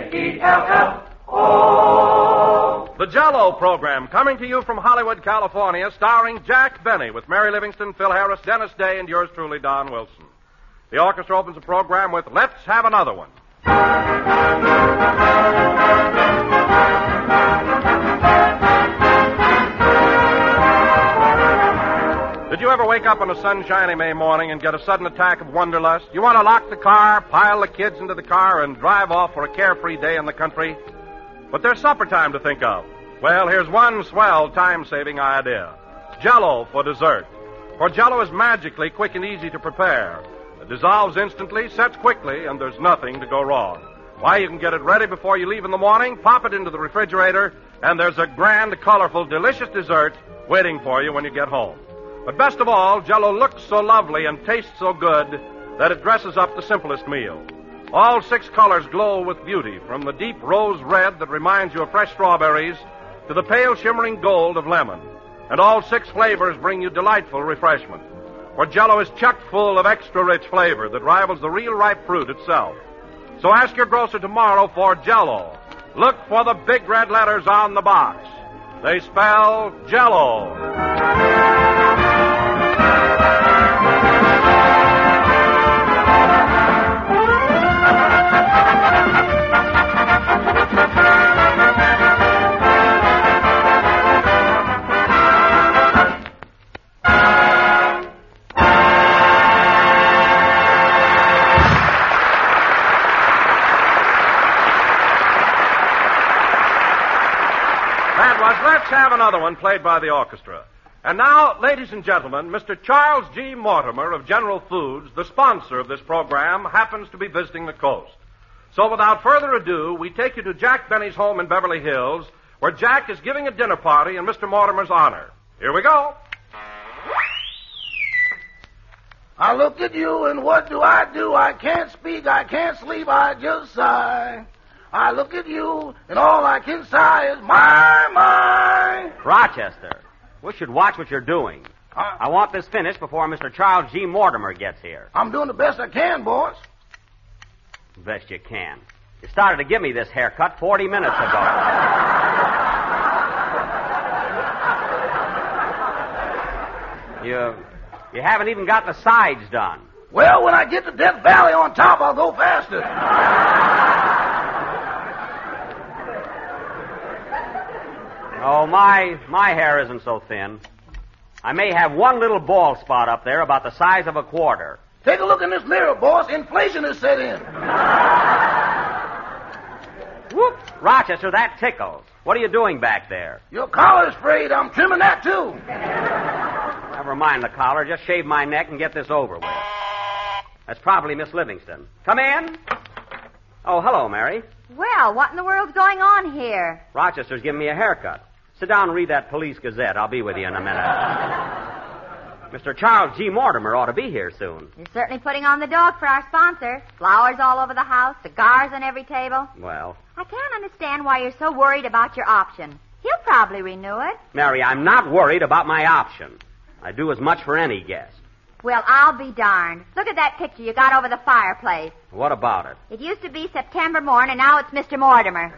J-E-L-L-O. The Jell-O program, coming to you from Hollywood, California, starring Jack Benny with Mary Livingston, Phil Harris, Dennis Day, and yours truly, Don Wilson. The orchestra opens the program with Let's Have Another One. Did you ever wake up on a sunshiny May morning and get a sudden attack of wanderlust? You want to lock the car, pile the kids into the car, and drive off for a carefree day in the country? But there's supper time to think of. Well, here's one swell time-saving idea. Jell-O for dessert. For Jell-O is magically quick and easy to prepare. It dissolves instantly, sets quickly, and there's nothing to go wrong. Why, you can get it ready before you leave in the morning, pop it into the refrigerator, and there's a grand, colorful, delicious dessert waiting for you when you get home. But best of all, Jell-O looks so lovely and tastes so good that it dresses up the simplest meal. All 6 colors glow with beauty, from the deep rose red that reminds you of fresh strawberries to the pale shimmering gold of lemon. And all 6 flavors bring you delightful refreshment. For Jell-O is chock full of extra rich flavor that rivals the real ripe fruit itself. So ask your grocer tomorrow for Jell-O. Look for the big red letters on the box. They spell Jell-O. Let's have another one played by the orchestra. And now, ladies and gentlemen, Mr. Charles G. Mortimer of General Foods, the sponsor of this program, happens to be visiting the coast. So without further ado, we take you to Jack Benny's home in Beverly Hills, where Jack is giving a dinner party in Mr. Mortimer's honor. Here we go. I look at you, and what do? I can't speak, I can't sleep, I just sigh. I look at you, and all I can sigh is, my. Rochester, we should watch what you're doing. I want this finished before Mr. Charles G. Mortimer gets here. I'm doing the best I can, boss. Best you can. You started to give me this haircut 40 minutes ago. You haven't even got the sides done. Well, when I get to Death Valley on top, I'll go faster. Oh, my hair isn't so thin. I may have one little bald spot up there about the size of a quarter. Take a look in this mirror, boss. Inflation has set in. Whoop! Rochester, that tickles. What are you doing back there? Your collar's frayed. I'm trimming that, too. Never mind the collar. Just shave my neck and get this over with. That's probably Miss Livingston. Come in. Oh, hello, Mary. Well, what in the world's going on here? Rochester's giving me a haircut. Sit down and read that Police Gazette. I'll be with you in a minute. Mr. Charles G. Mortimer ought to be here soon. You're certainly putting on the dog for our sponsor. Flowers all over the house, cigars on every table. Well, I can't understand why you're so worried about your option. He'll probably renew it. Mary, I'm not worried about my option. I do as much for any guest. Well, I'll be darned. Look at that picture you got over the fireplace. What about it? It used to be September morn, and now it's Mr. Mortimer.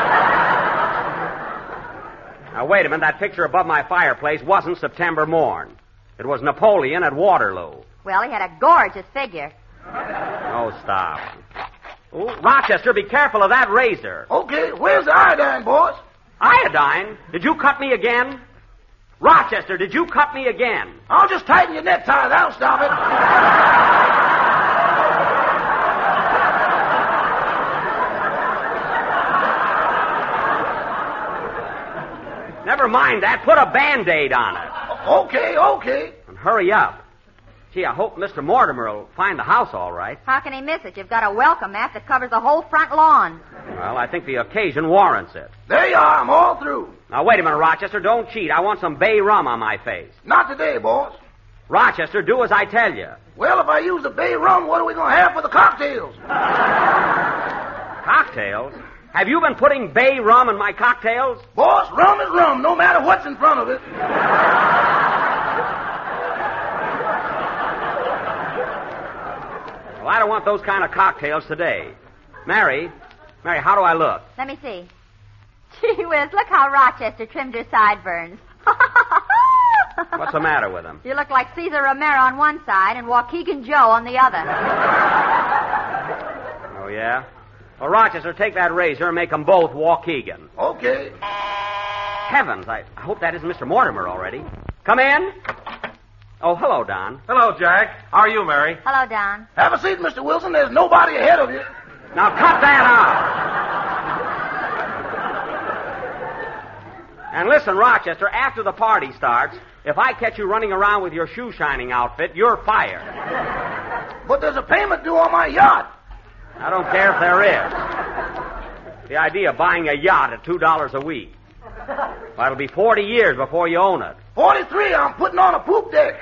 Now, wait a minute. That picture above my fireplace wasn't September morn. It was Napoleon at Waterloo. Well, he had a gorgeous figure. Oh, stop. Ooh, Rochester, be careful of that razor. Okay, where's the iodine, boss? Iodine? Did you cut me again? Rochester, did you cut me again? I'll just tighten your necktie. That'll stop it. Never mind that. Put a Band-Aid on it. Okay. And hurry up. Gee, I hope Mr. Mortimer will find the house all right. How can he miss it? You've got a welcome mat that covers the whole front lawn. Well, I think the occasion warrants it. There you are. I'm all through. Now, wait a minute, Rochester. Don't cheat. I want some bay rum on my face. Not today, boss. Rochester, do as I tell you. Well, if I use the bay rum, what are we going to have for the cocktails? Cocktails? Have you been putting bay rum in my cocktails? Boss, rum is rum, no matter what's in front of it. Well, I don't want those kind of cocktails today. Mary, Mary, how do I look? Let me see. Gee whiz, look how Rochester trimmed her sideburns. What's the matter with him? You look like Cesar Romero on one side and Waukegan Joe on the other. Oh, yeah? Well, Rochester, take that razor and make them both Waukegan. Okay. Heavens, I hope that isn't Mr. Mortimer already. Come in. Oh, hello, Don. Hello, Jack. How are you, Mary? Hello, Don. Have a seat, Mr. Wilson. There's nobody ahead of you. Now cut that out. And listen, Rochester, after the party starts, if I catch you running around with your shoe-shining outfit, you're fired. But there's a payment due on my yacht. I don't care if there is. The idea of buying a yacht at $2 a week. Well, it'll be 40 years before you own it. 43, I'm putting on a poop deck.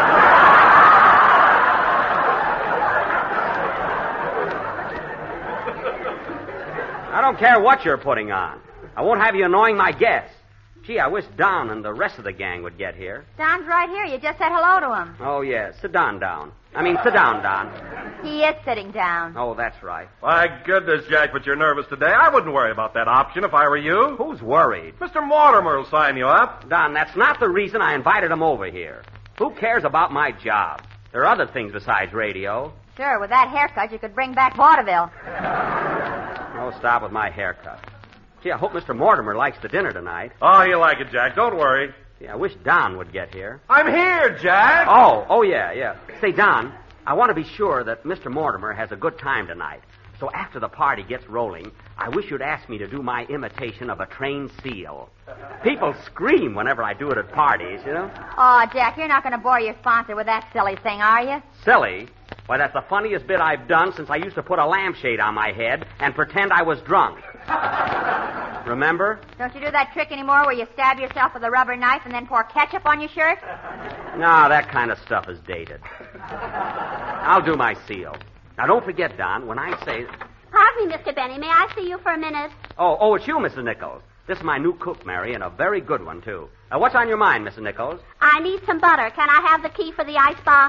I don't care what you're putting on. I won't have you annoying my guests. Gee, I wish Don and the rest of the gang would get here. Don's right here. You just said hello to him. Oh, yes. Sit down, Don. Sit down, Don. He is sitting down. Oh, that's right. My goodness, Jack, but you're nervous today. I wouldn't worry about that option if I were you. Who's worried? Mr. Mortimer will sign you up. Don, that's not the reason I invited him over here. Who cares about my job? There are other things besides radio. Sure, with that haircut, you could bring back vaudeville. Oh, stop with my haircut. Gee, I hope Mr. Mortimer likes the dinner tonight. Oh, he'll like it, Jack. Don't worry. Gee, I wish Don would get here. I'm here, Jack. Oh, yeah. Say, Don, I want to be sure that Mr. Mortimer has a good time tonight. So after the party gets rolling, I wish you'd ask me to do my imitation of a trained seal. People scream whenever I do it at parties, you know? Oh, Jack, you're not going to bore your sponsor with that silly thing, are you? Silly? Why, that's the funniest bit I've done since I used to put a lampshade on my head and pretend I was drunk. Remember? Don't you do that trick anymore where you stab yourself with a rubber knife and then pour ketchup on your shirt? No, that kind of stuff is dated. I'll do my seal. Now, don't forget, Don, when I say... Pardon me, Mr. Benny. May I see you for a minute? Oh, it's you, Mrs. Nichols. This is my new cook, Mary, and a very good one, too. What's on your mind, Mrs. Nichols? I need some butter. Can I have the key for the icebox?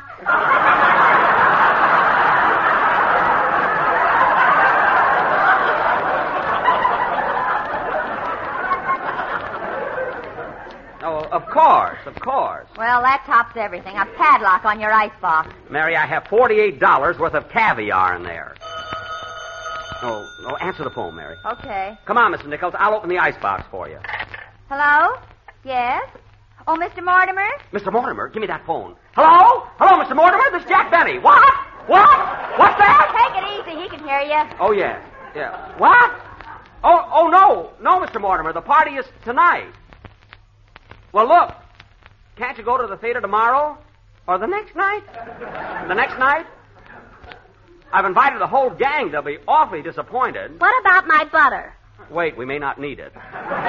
Oh, of course. Well, that tops everything. A padlock on your icebox. Mary, I have $48 worth of caviar in there. Oh, answer the phone, Mary. Okay. Come on, Mrs. Nichols. I'll open the icebox for you. Hello? Yes? Oh, Mr. Mortimer? Mr. Mortimer, give me that phone. Hello, Mr. Mortimer. This is Jack Benny. What? What's that? Take it easy. He can hear you. Oh, yeah. What? Oh, no, Mr. Mortimer. The party is tonight. Well, look. Can't you go to the theater tomorrow? Or the next night? The next night? I've invited the whole gang. They'll be awfully disappointed. What about my butter? Wait, we may not need it.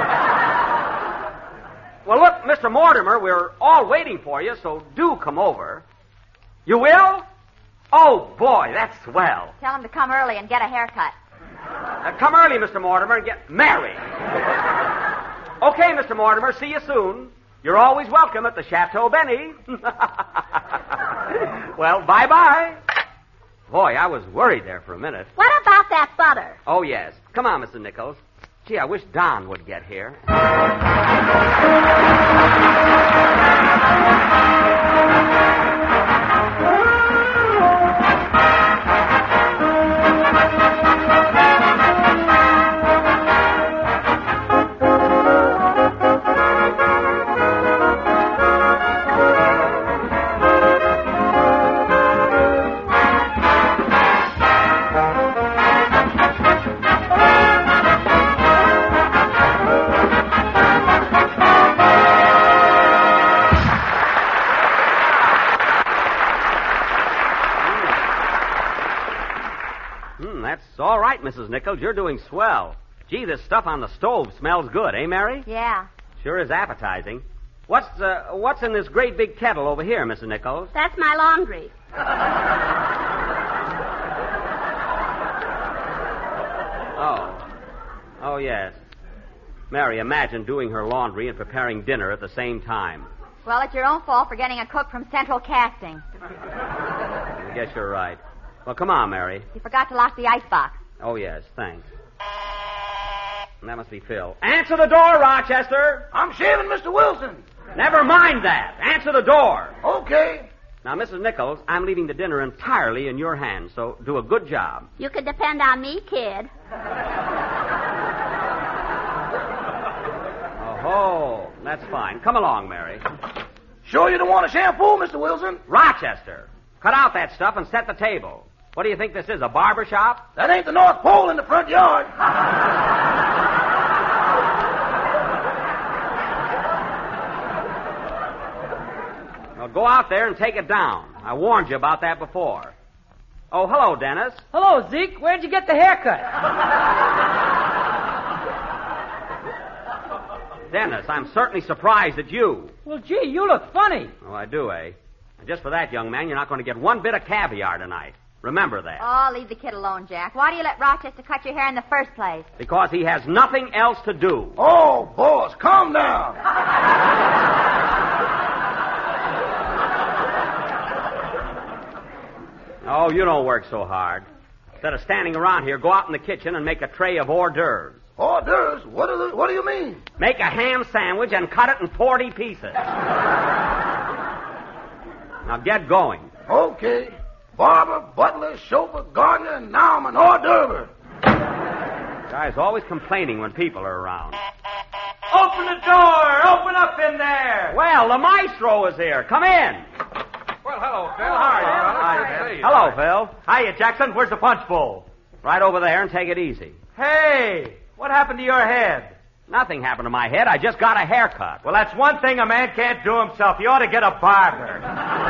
Well, look, Mr. Mortimer, we're all waiting for you, so do come over. You will? Oh, boy, that's swell. Tell him to come early and get a haircut. Come early, Mr. Mortimer, and get married. Okay, Mr. Mortimer, see you soon. You're always welcome at the Chateau Benny. Well, bye-bye. Boy, I was worried there for a minute. What about that butter? Oh, yes. Come on, Mr. Nichols. Gee, I wish Don would get here. That's all right, Mrs. Nichols. You're doing swell. Gee, this stuff on the stove smells good, eh, Mary? Yeah. Sure is appetizing. What's in this great big kettle over here, Mrs. Nichols? That's my laundry. Oh, yes. Mary, imagine doing her laundry and preparing dinner at the same time. Well, it's your own fault for getting a cook from Central Casting. I guess you're right. Well, come on, Mary. You forgot to lock the icebox. Oh, yes, thanks. That must be Phil. Answer the door, Rochester. I'm shaving Mr. Wilson. Never mind that. Answer the door. Okay. Now, Mrs. Nichols, I'm leaving the dinner entirely in your hands, so do a good job. You can depend on me, kid. Oh, that's fine. Come along, Mary. Sure you don't want a shampoo, Mr. Wilson? Rochester, cut out that stuff and set the table. What do you think this is, a barber shop? That ain't the North Pole in the front yard. Well, go out there and take it down. I warned you about that before. Oh, hello, Dennis. Hello, Zeke. Where'd you get the haircut? Dennis, I'm certainly surprised at you. Well, gee, you look funny. Oh, I do, eh? And just for that, young man, you're not going to get one bit of caviar tonight. Remember that. Oh, leave the kid alone, Jack. Why do you let Rochester cut your hair in the first place? Because he has nothing else to do. Oh, boss, calm down. Oh, you don't work so hard. Instead of standing around here, go out in the kitchen and make a tray of hors d'oeuvres. Hors d'oeuvres? What do you mean? Make a ham sandwich and cut it in 40 pieces. Now get going. Okay. Barber, butler, chauffeur, gardener, and now I'm an hors d'oeuvre. Guy's always complaining when people are around. Open the door! Open up in there! Well, the maestro is here. Come in. Well, hello, Phil. How are you, fellas? Good to see you. Hello, Phil. Hiya, Jackson. Where's the punch bowl? Right over there and take it easy. Hey, what happened to your head? Nothing happened to my head. I just got a haircut. Well, that's one thing a man can't do himself. You ought to get a barber.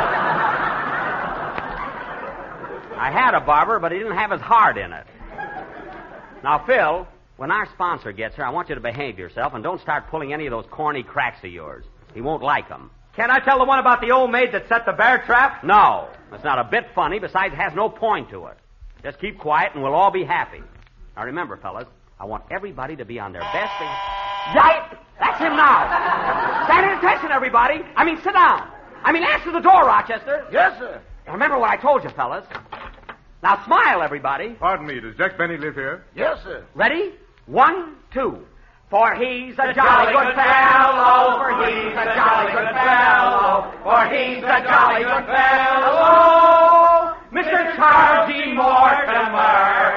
I had a barber, but he didn't have his heart in it. Now, Phil, when our sponsor gets here, I want you to behave yourself and don't start pulling any of those corny cracks of yours. He won't like them. Can I tell the one about the old maid that set the bear trap? No, it's not a bit funny. Besides, it has no point to it. Just keep quiet and we'll all be happy. Now, remember, fellas, I want everybody to be on their best thing. Right! That's him now. Stand at attention, everybody. Sit down. Answer the door, Rochester. Yes, sir. Now, remember what I told you, fellas. Now, smile, everybody. Pardon me, does Jack Benny live here? Yes, sir. Ready? 1, 2. For he's a jolly good fellow, for he's a jolly good fellow, for he's a jolly good fellow, Mr. Charles G. Mortimer.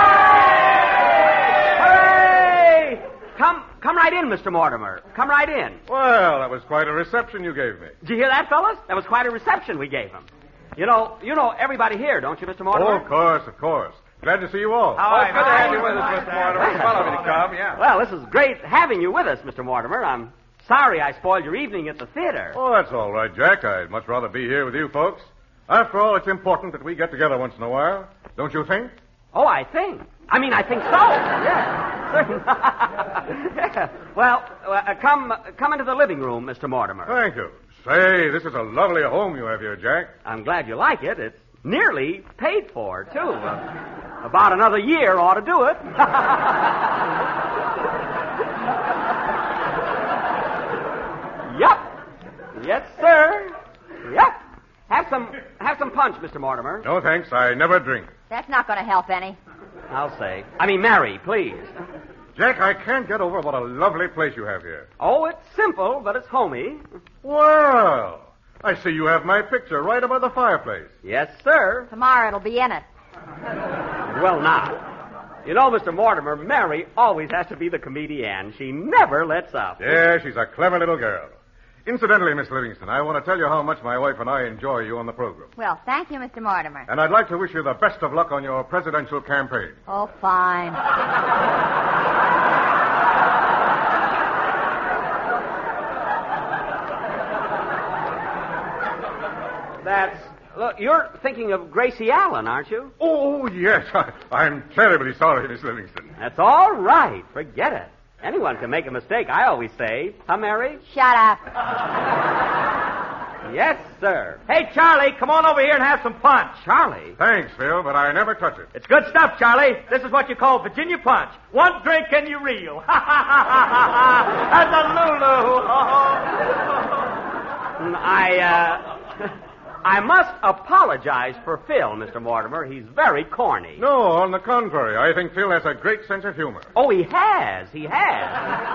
Hooray! Hooray! Come right in, Mr. Mortimer. Come right in. Well, that was quite a reception you gave me. Did you hear that, fellas? That was quite a reception we gave him. You know everybody here, don't you, Mr. Mortimer? Oh, of course. Glad to see you all. Good to have you with us, Mr. Mortimer. Follow me to come, yeah. Well, this is great having you with us, Mr. Mortimer. I'm sorry I spoiled your evening at the theater. Oh, that's all right, Jack. I'd much rather be here with you folks. After all, it's important that we get together once in a while. Don't you think? Oh, I think so. Yeah. Well, come into the living room, Mr. Mortimer. Thank you. Say, this is a lovely home you have here, Jack. I'm glad you like it. It's nearly paid for, too. About another year ought to do it. Yep. Yes, sir. Yep. Have some punch, Mr. Mortimer. No, thanks. I never drink. That's not going to help any. I'll say. Mary, please. Jack, I can't get over what a lovely place you have here. Oh, it's simple, but it's homey. Well, I see you have my picture right above the fireplace. Yes, sir. Tomorrow it'll be in it. Well, now, you know, Mr. Mortimer, Mary always has to be the comedian. She never lets up. Yeah, she's a clever little girl. Incidentally, Miss Livingston, I want to tell you how much my wife and I enjoy you on the program. Well, thank you, Mr. Mortimer. And I'd like to wish you the best of luck on your presidential campaign. Oh, fine. Look, you're thinking of Gracie Allen, aren't you? Oh, yes. I'm terribly sorry, Miss Livingston. That's all right. Forget it. Anyone can make a mistake, I always say. Huh, Mary? Shut up. Yes, sir. Hey, Charlie, come on over here and have some punch. Charlie? Thanks, Phil, but I never touch it. It's good stuff, Charlie. This is what you call Virginia punch. One drink and you reel. Ha, ha, ha, ha, ha, ha. As a Lulu. I must apologize for Phil, Mr. Mortimer. He's very corny. No, on the contrary. I think Phil has a great sense of humor. Oh, he has. He has.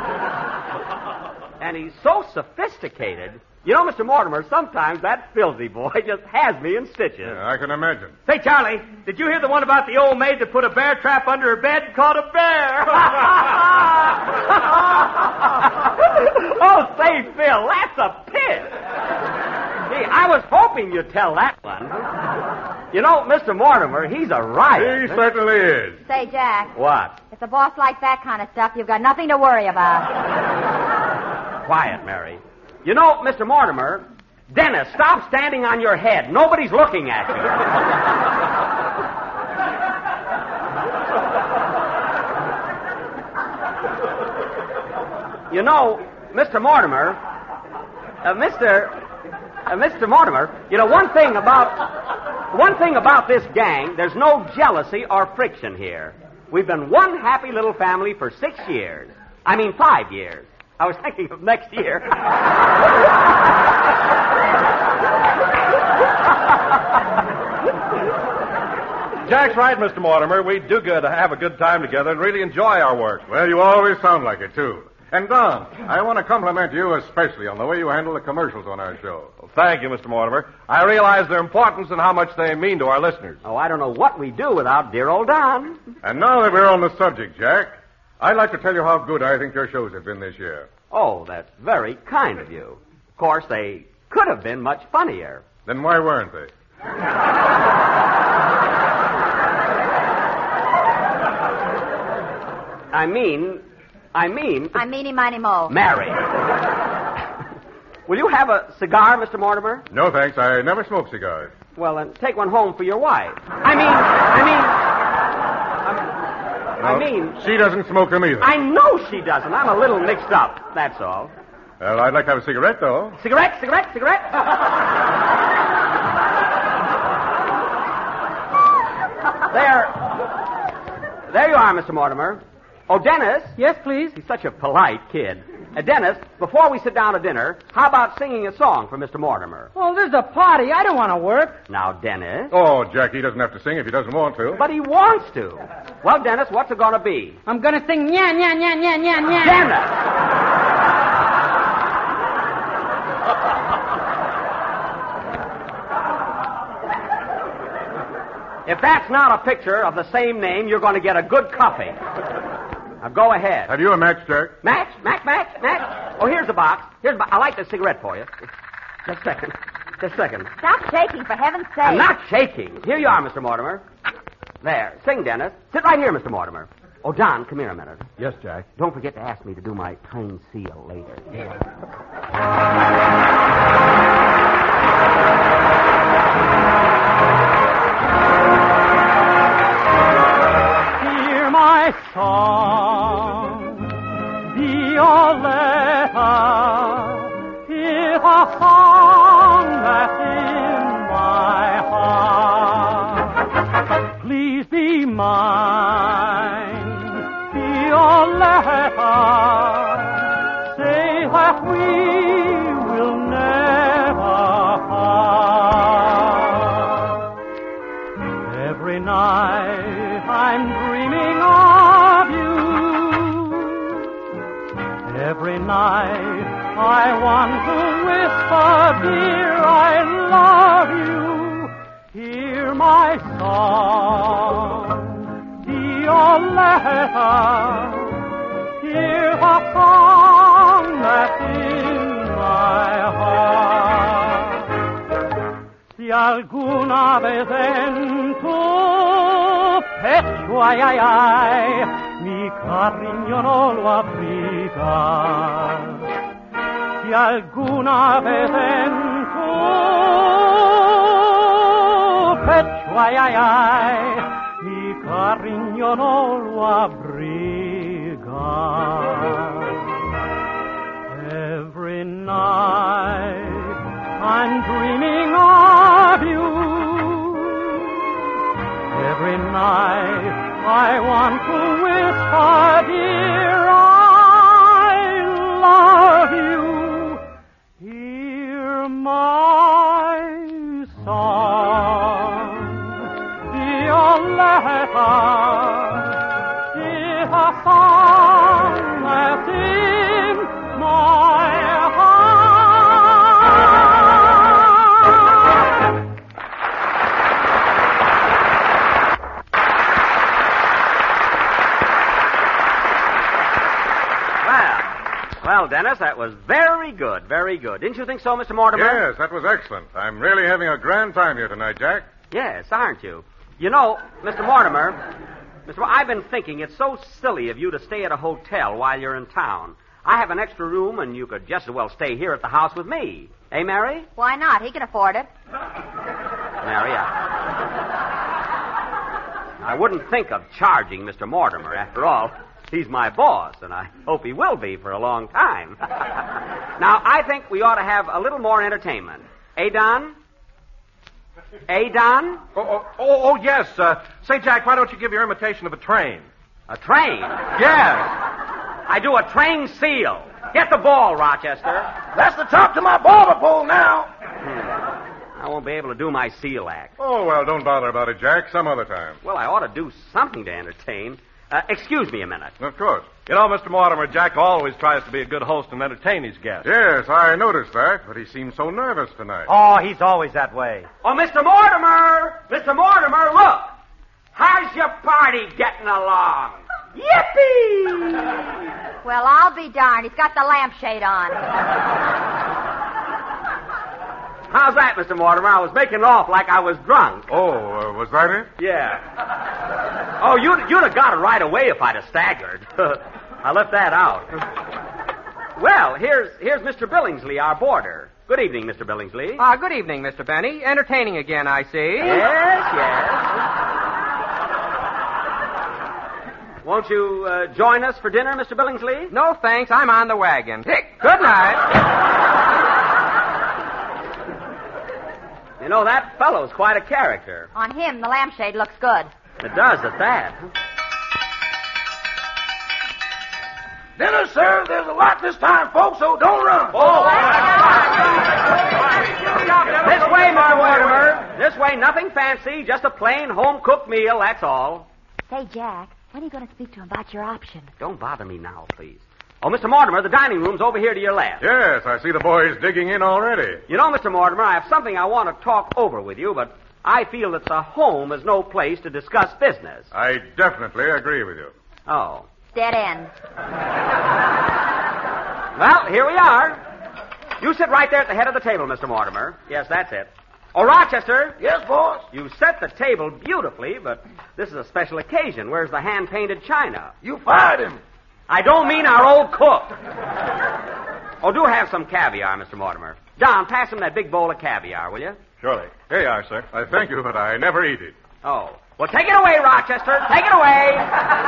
And he's so sophisticated. You know, Mr. Mortimer, sometimes that filthy boy just has me in stitches. Yeah, I can imagine. Say, Charlie, did you hear the one about the old maid that put a bear trap under her bed and caught a bear? Oh, say, Phil, that's a piss. Gee, I was hoping you'd tell that one. You know, Mr. Mortimer, he's a riot. He certainly is. Say, Jack, What? if the boss likes that kind of stuff, you've got nothing to worry about. Quiet, Mary. You know, Mr. Mortimer, Dennis, stop standing on your head. Nobody's looking at you. You know, Mr. Mortimer, Mr. Mortimer, you know, one thing about this gang, there's no jealousy or friction here. We've been one happy little family for 6 years. I mean, 5 years. I was thinking of next year. Jack's right, Mr. Mortimer. We do good to have a good time together and really enjoy our work. Well, you always sound like it, too. And, Don, I want to compliment you especially on the way you handle the commercials on our show. Well, thank you, Mr. Mortimer. I realize their importance and how much they mean to our listeners. Oh, I don't know what we do without dear old Don. And now that we're on the subject, Jack, I'd like to tell you how good I think your shows have been this year. Oh, that's very kind of you. Of course, they could have been much funnier. Then why weren't they? I mean... I'm meeny-miny-mo. Mary. Will you have a cigar, Mr. Mortimer? No, thanks. I never smoke cigars. Well, then take one home for your wife. She doesn't smoke them either. I know she doesn't. I'm a little mixed up, that's all. Well, I'd like to have a cigarette, though. Cigarette? There you are, Mr. Mortimer. Oh, Dennis. Yes, please. He's such a polite kid. Dennis, before we sit down to dinner, how about singing a song for Mr. Mortimer? Oh, this is a party. I don't want to work. Now, Dennis. Oh, Jack, he doesn't have to sing if he doesn't want to. But he wants to. Well, Dennis, what's it going to be? I'm going to sing nya, nya, nya, nya, nya, nya. Dennis! If that's not a picture of the same name, you're going to get a good cuffing. Now, go ahead. Have you a match, Jack? Match? Oh, here's the box. I like the cigarette for you. Just a second. Stop shaking, for heaven's sake. I'm not shaking. Here you are, Mr. Mortimer. There. Sing, Dennis. Sit right here, Mr. Mortimer. Oh, Don, come here a minute. Yes, Jack. Don't forget to ask me to do my time seal later. Hear my song, Violetta, is a song that's in my heart. Please be mine, Violetta. Say that we will never part. Every night I'm dreaming of you. Every night I want to whisper, dear, I love you. Hear my song, Violetta. Hear the song that's in my heart. Si alguna vez en tu pecho, ay, ay, ay, mi cariño no lo abrigas. Si alguna vez en tu pecho, ay, ay, ay, mi cariño no lo abrigas. Every night I'm dreaming of you. Every night I want to whisper, dear, I love you. Hear my song that's in my heart. Well, Dennis, that was very good, very good. Didn't you think so, Mr. Mortimer? Yes, that was excellent. I'm really having a grand time here tonight, Jack. Yes, aren't you? You know, Mr. Mortimer, I've been thinking it's so silly of you to stay at a hotel while you're in town. I have an extra room, and you could just as well stay here at the house with me. Eh, Mary? Why not? He can afford it. Mary, I wouldn't think of charging Mr. Mortimer. After all, he's my boss, and I hope he will be for a long time. Now, I think we ought to have a little more entertainment. Eh, Don? Eh, Don? Oh, yes. Say, Jack, why don't you give your imitation of a train? A train? Yes. I do a train seal. Get the ball, Rochester. That's the top to my barber pole now. I won't be able to do my seal act. Oh, well, don't bother about it, Jack. Some other time. Well, I ought to do something to entertain. Excuse me a minute. Of course. You know, Mr. Mortimer, Jack always tries to be a good host and entertain his guests. Yes, I noticed that, but he seems so nervous tonight. Oh, he's always that way. Oh, Mr. Mortimer! Mr. Mortimer, look! How's your party getting along? Yippee! Well, I'll be darned. He's got the lampshade on. How's that, Mr. Mortimer? I was making off like I was drunk. Oh, was that it? Yeah. Oh, you'd have got it right away if I'd have staggered. I left that out. Well, here's Mr. Billingsley, our boarder. Good evening, Mr. Billingsley. Good evening, Mr. Benny. Entertaining again, I see. Yes. Won't you join us for dinner, Mr. Billingsley? No, thanks. I'm on the wagon. Good night. You know, that fellow's quite a character. On him, the lampshade looks good. It does at that. Dinner served. There's a lot this time, folks, so don't run. This way, Mr. Mortimer. This way, nothing fancy, just a plain home-cooked meal, that's all. Say, Jack, when are you going to speak to him about your option? Don't bother me now, please. Oh, Mr. Mortimer, the dining room's over here to your left. Yes, I see the boys digging in already. You know, Mr. Mortimer, I have something I want to talk over with you, but I feel that the home is no place to discuss business. I definitely agree with you. Oh. Dead end. Well, here we are. You sit right there at the head of the table, Mr. Mortimer. Yes, that's it. Oh, Rochester. Yes, boss? You set the table beautifully, but this is a special occasion. Where's the hand-painted china? You fired him. I don't mean our old cook. Oh, do have some caviar, Mr. Mortimer. Don, pass him that big bowl of caviar, will you? Surely. Here you are, sir. I thank you, but I never eat it. Oh. Well, take it away, Rochester. Take it away.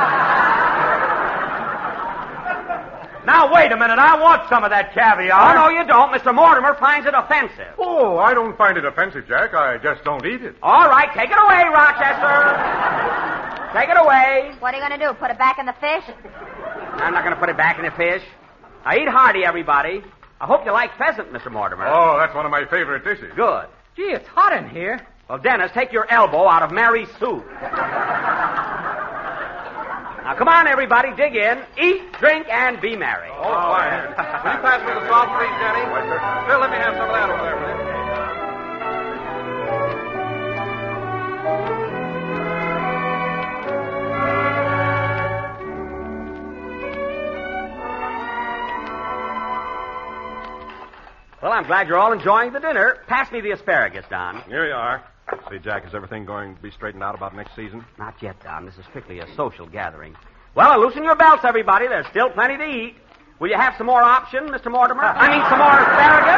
Now, wait a minute. I want some of that caviar. Oh, no, you don't. Mr. Mortimer finds it offensive. Oh, I don't find it offensive, Jack. I just don't eat it. All right, take it away, Rochester. Take it away. What are you going to do, put it back in the fish? I'm not going to put it back in the fish. Now, eat hearty, everybody. I hope you like pheasant, Mr. Mortimer. Oh, that's one of my favorite dishes. Good. Gee, it's hot in here. Well, Dennis, take your elbow out of Mary's soup. Now, come on, everybody, dig in. Eat, drink, and be merry. Oh, fine. Will you pass me the salt, please, Jenny? Why, sir. Phil, let me have some of that over there, will you? Well, I'm glad you're all enjoying the dinner. Pass me the asparagus, Don. Here you are. See, Jack, is everything going to be straightened out about next season? Not yet, Don. This is strictly a social gathering. Well, loosen your belts, everybody. There's still plenty to eat. Will you have some more option, Mr. Mortimer? I mean, some more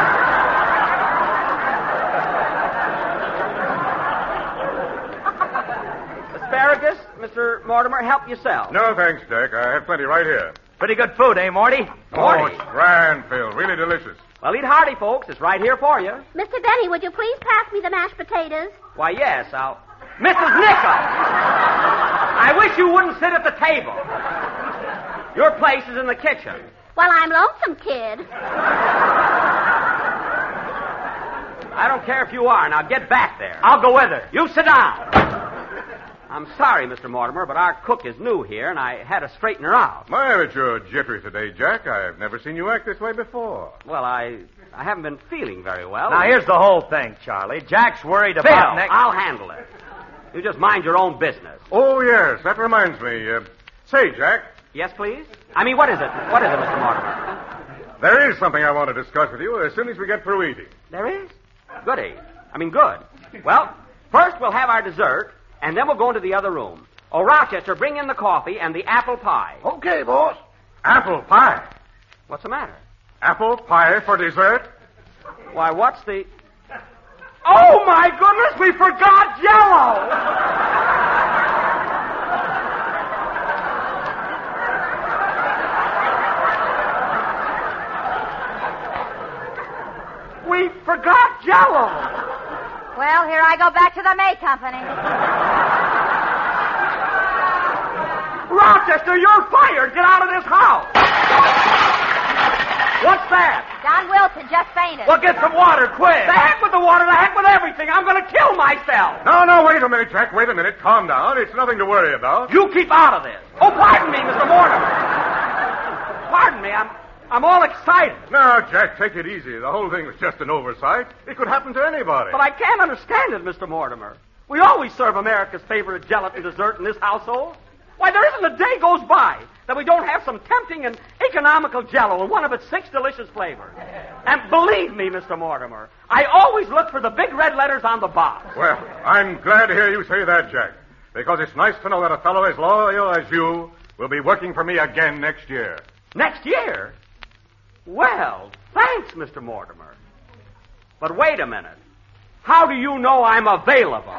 asparagus? Asparagus, Mr. Mortimer, help yourself. No, thanks, Jack. I have plenty right here. Pretty good food, eh, Morty? Oh, it's grand, Phil. Really delicious. Well, eat hearty, folks. It's right here for you. Mr. Benny, would you please pass me the mashed potatoes? Why, yes, I'll... Mrs. Nichol! I wish you wouldn't sit at the table. Your place is in the kitchen. Well, I'm lonesome, kid. I don't care if you are. Now, get back there. I'll go with her. You sit down. I'm sorry, Mr. Mortimer, but our cook is new here, and I had to straighten her out. My, but you're jittery today, Jack. I've never seen you act this way before. Well, I haven't been feeling very well. Now, here's the whole thing, Charlie. Jack's worried Phil, about next... I'll handle it. You just mind your own business. Oh, yes. That reminds me. Say, Jack. Yes, please? I mean, what is it? What is it, Mr. Mortimer? There is something I want to discuss with you as soon as we get through eating. There is? Goody. I mean, good. Well, first we'll have our dessert, and then we'll go into the other room. Oh, Rochester, bring in the coffee and the apple pie. Okay, boss. Apple pie. What's the matter? Apple pie for dessert? Why, what's the... Oh, my goodness, we forgot Jell-O! We forgot Jell-O! Well, here I go back to the May Company. Rochester, you're fired! Get out of this house! What's that? John Wilson just fainted. Well, get some water, quick. The heck with the water, the heck with everything. I'm going to kill myself. No, wait a minute, Jack. Wait a minute. Calm down. It's nothing to worry about. You keep out of this. Oh, pardon me, Mr. Mortimer. Pardon me, I'm all excited. No, Jack, take it easy. The whole thing was just an oversight. It could happen to anybody. But I can't understand it, Mr. Mortimer. We always serve America's favorite gelatin dessert in this household. Why, there isn't a day goes by that we don't have some tempting and economical Jell-O in one of its 6 delicious flavors. And believe me, Mr. Mortimer, I always look for the big red letters on the box. Well, I'm glad to hear you say that, Jack, because it's nice to know that a fellow as loyal as you will be working for me again next year. Next year? Well, thanks, Mr. Mortimer. But wait a minute. How do you know I'm available?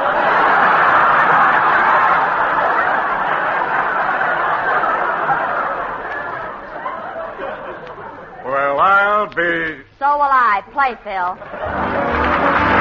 Well, I'll be... So will I. Play, Phil.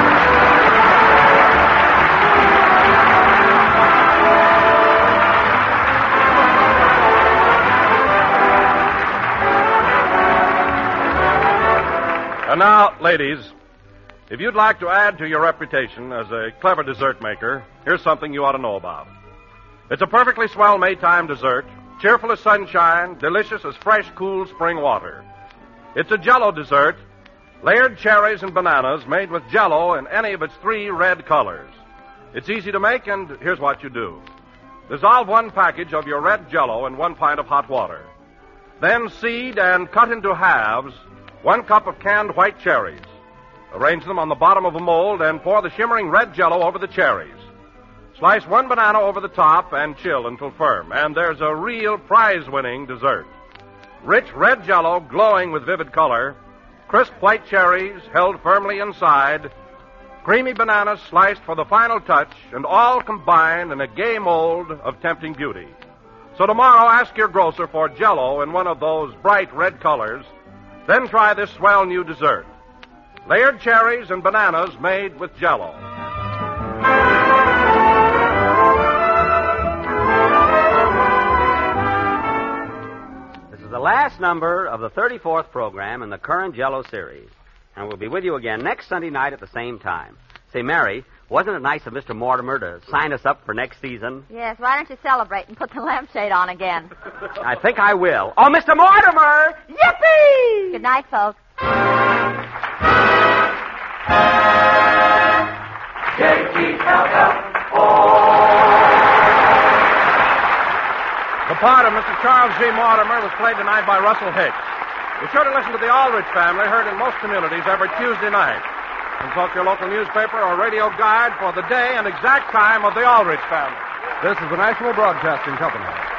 And now, ladies, if you'd like to add to your reputation as a clever dessert maker, here's something you ought to know about. It's a perfectly swell Maytime dessert, cheerful as sunshine, delicious as fresh, cool spring water. It's a Jell-O dessert, layered cherries and bananas made with Jell-O in any of its 3 red colors. It's easy to make, and here's what you do. Dissolve 1 package of your red Jell-O in 1 pint of hot water. Then seed and cut into halves 1 cup of canned white cherries. Arrange them on the bottom of a mold and pour the shimmering red Jell-O over the cherries. Slice 1 banana over the top and chill until firm. And there's a real prize-winning dessert. Rich red Jell-O glowing with vivid color, crisp white cherries held firmly inside, creamy bananas sliced for the final touch, and all combined in a gay mold of tempting beauty. So tomorrow, ask your grocer for Jell-O in one of those bright red colors. Then try this swell new dessert. Layered cherries and bananas made with Jell-O. This is the last number of the 34th program in the current Jell-O series. And we'll be with you again next Sunday night at the same time. Say, Mary, wasn't it nice of Mr. Mortimer to sign us up for next season? Yes, why don't you celebrate and put the lampshade on again? I think I will. Oh, Mr. Mortimer! Yippee! Good night, folks. The part of Mr. Charles G. Mortimer was played tonight by Russell Hicks. Be sure to listen to the Aldrich Family, heard in most communities every Tuesday night. Consult your local newspaper or radio guide for the day and exact time of the Aldrich Family. This is the National Broadcasting Company.